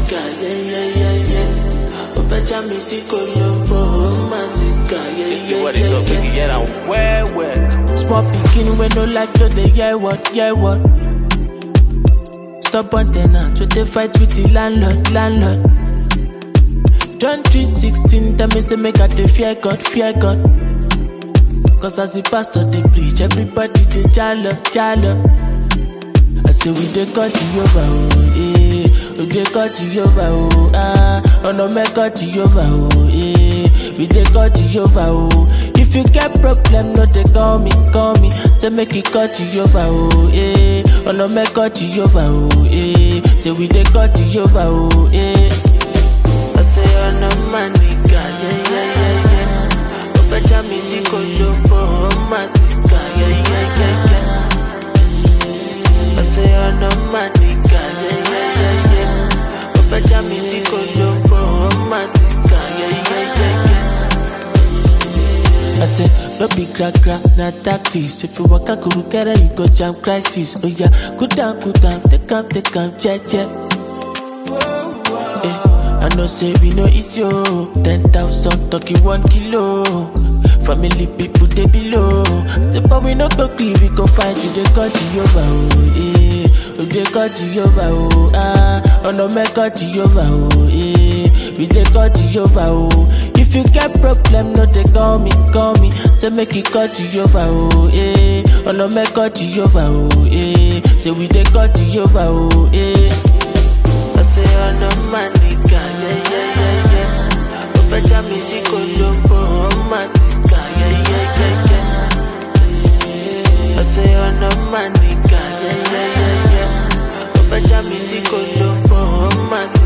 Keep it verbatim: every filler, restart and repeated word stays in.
manica, yeah, yeah, yeah, yeah. Obeja mi si kolombo, manica, yeah, yeah, yeah, yeah. Where, where? Small pikin we no like to dey hear what, hear what. Stop on tenant, we dey fight with the landlord, landlord. John three sixteen, tell me say make I dey fear God, fear God. Cause as the pastor dey preach, everybody dey jalo, jalo. I say we dey cut Jehovah, oh, eh. We dey cut Jehovah, oh, ah. Oh no, me cut Jehovah, oh, eh. We dey cut Jehovah, oh. If you get problem, no dey call me, call me. Say make you cut Jehovah, oh, eh. Oh no, me cut Jehovah, oh, eh. Say we dey cut Jehovah, oh, eh. I say oh no, manica, yeah, yeah, yeah, yeah. Obeja mi si kolombo, manica, yeah, yeah, yeah, yeah. I say oh no, manica, yeah, yeah, yeah, yeah. Obeja mi si kolombo, manica, yeah, yeah, yeah, yeah. I say no be crack crack, na tactics. If you walk a kuru kere, you go jam crisis. Oh yeah, cool down, cool down, take am, take am, che che. Eh, I know say we no easy oh. Ten thousand talking one kilo. Family people they below. Step up we no go clean, we go fight you. They cut Jehovah oh, eh. We they cut Jehovah oh, ah. Oh no me cut Jehovah oh, eh. We they cut Jehovah oh. If you get problem, no they call me, call me. Say make you cut Jehovah oh, eh. Oh no me cut Jehovah oh, eh. Say we they cut Jehovah oh, eh. I say oh no manica, yeah, yeah, yeah, yeah. Obeja mi si kolombo, manica, yeah, yeah, yeah, yeah. I say oh no manica, yeah, yeah, yeah, yeah. Obeja mi si kolombo, manica.